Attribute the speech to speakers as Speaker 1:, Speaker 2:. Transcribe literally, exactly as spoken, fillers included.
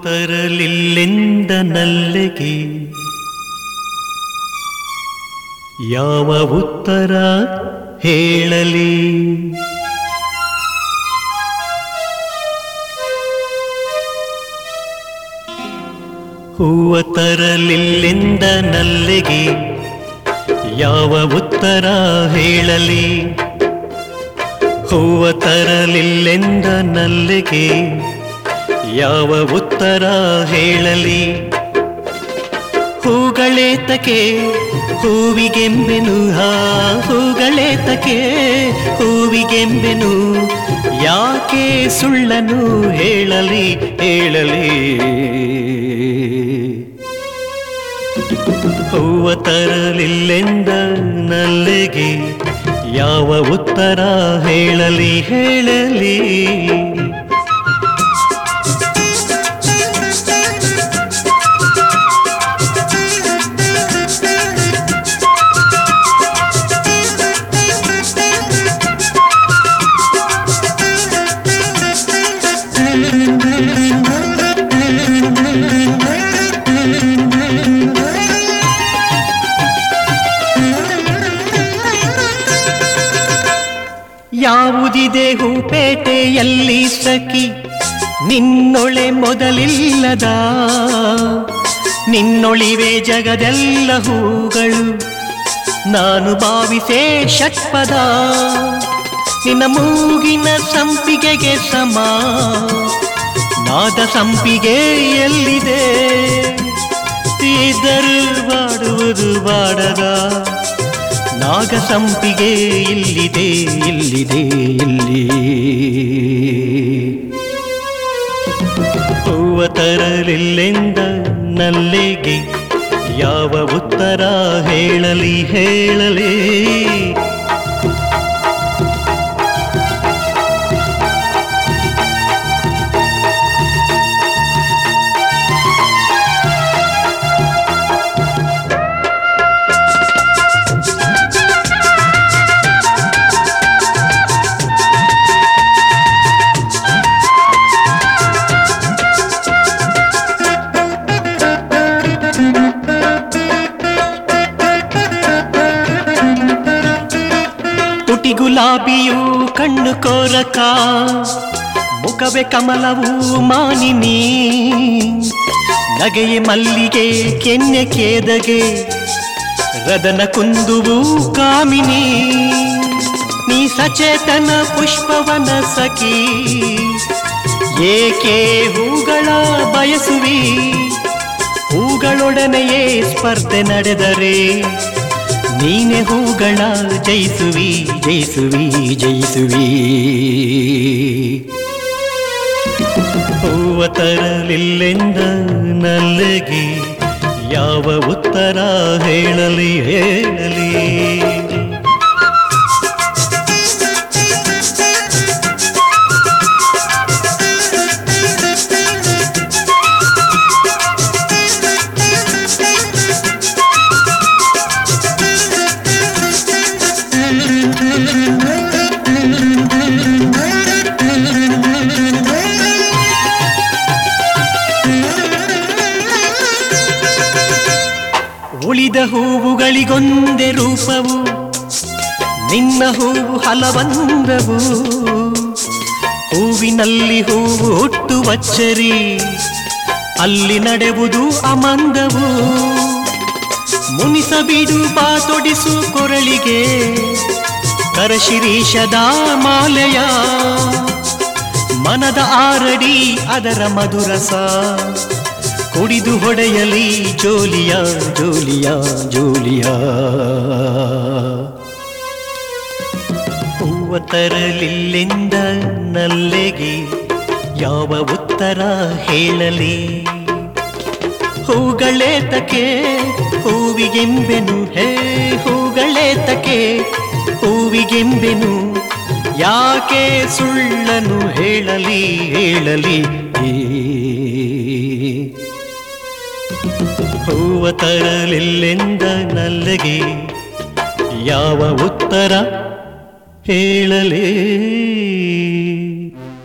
Speaker 1: ತರಲಿಲ್ಲೆಂದ ನಲ್ಲೆಗೆ ಯಾವ ಉತ್ತರ ಹೇಳಲಿ? ಹೂವ ತರಲಿಲ್ಲೆಂದ ನಲ್ಲೆಗೆ ಯಾವ ಉತ್ತರ ಹೇಳಲಿ? ಹೂವ ತರಲಿಲ್ಲೆಂದ ನಲ್ಲೆಗೆ ಯಾವ ಉತ್ತರ ಹೇಳಲಿ? ಹೂಗಳೇತಕೆ ಹೂವಿಗೆಂಬೆನು, ಹಾ ಹೂಗಳೇತಕೆ ಹೂವಿಗೆಂಬೆನು, ಯಾಕೆ ಸುಳ್ಳನು ಹೇಳಲಿ ಹೇಳಲಿ? ಹೂವ ತರಲಿಲ್ಲೆಂದ ನಲ್ಲೆಗೆ ಯಾವ ಉತ್ತರ ಹೇಳಲಿ ಹೇಳಲಿ? ಯಾವುದಿದೆ ಹೂಪೇಟೆಯಲ್ಲಿ ಸಖಿ ನಿನ್ನೊಳೆ ಮೊದಲಿಲ್ಲದ? ನಿನ್ನೊಳಿವೆ ಜಗದೆಲ್ಲ ಹೂಗಳು, ನಾನು ಭಾವಿಸೇ ಷಟ್ಪದ. ನಿನ್ನ ಮೂಗಿನ ಸಂಪಿಗೆಗೆ ಸಮ ನಾದ ಸಂಪಿಗೆ ಎಲ್ಲಿದೆ? ಇದ್ದರೂ ಬಾಡುವುದು ಬಾಡದ ನಾಗ ಸಂಪಿಗೆ ಇಲ್ಲಿದೆ ಇಲ್ಲಿದೆ ಇಲ್ಲಿ. ಹೂವ ತರಲಿಲ್ಲೆಂದ ನಲ್ಲೆಗೆ ಯಾವ ಉತ್ತರ ಹೇಳಲಿ ಹೇಳಲಿ? ಗುಲಾಬಿಯು ಕಣ್ಣು ಕೋರಕ, ಮುಖವೇ ಕಮಲವು ಮಾನಿನಿ, ನಗೆಯೇ ಮಲ್ಲಿಗೆ ಕೆನ್ನೆ ಕೇದಗೆ, ರದನ ಕುಂದುವು ಕಾಮಿನಿ. ನೀ ಸಚೇತನ ಪುಷ್ಪವನ ಸಖಿ, ಏಕೆ ಹೂಗಳ ಬಯಸುವಿ? ಹೂಗಳೊಡನೆಯೇ ಸ್ಪರ್ಧೆ ನಡೆದರೆ ನೀನೆ ಹೂಗಳ ಜಯಿಸುವಿ ಜಯಿಸುವಿ ಜಯಿಸುವಿ. ಹೂವ ತರಲಿಲ್ಲೆಂದ ನಲ್ಲೆಗೆ ಯಾವ ಉತ್ತರ ಹೇಳಲಿ ಹೇಳಲಿ? ಉಳಿದ ಹೂವುಗಳಿಗೊಂದೇ ರೂಪವು, ನಿನ್ನ ಹೂವು ಹಲವಂದವು. ಹೂವಿನಲ್ಲಿ ಹೂವು ಹುಟ್ಟುವಚ್ಚರಿ, ಅಲ್ಲಿ ನಡೆವುದು ಅಮಂದವು. ಮುನಿಸಬಿಡು ಬಾ ತೊಡಿಸು ಕೊರಳಿಗೆ ಕರಶಿರೀಷದ ಮಾಲೆಯ, ಮನದ ಆರಡಿ ಅದರ ಮಧುರಸ, ಕುಡಿದು ಹೊಡೆಯಲಿ ಜೋಲಿಯ ಜೋಲಿಯ ಜೋಲಿಯ. ಹೂವ ತರಲಿಲ್ಲೆಂದ ನಲ್ಲೆಗೆ ಯಾವ ಉತ್ತರ ಹೇಳಲಿ? ಹೂಗಳೇತಕೆ ಹೂವಿಗೆಂಬೆನು, ಹೇ ಹೂಗಳೇತಕೆ ಹೂವಿಗೆಂಬೆನು, ಯಾಕೆ ಸುಳ್ಳನು ಹೇಳಲಿ ಹೇಳಲಿ? ಹೂವ ತರಲಿಲ್ಲೆಂದ ನಲ್ಲೆಗೆ ಯಾವ ಉತ್ತರ ಹೇಳಲಿ?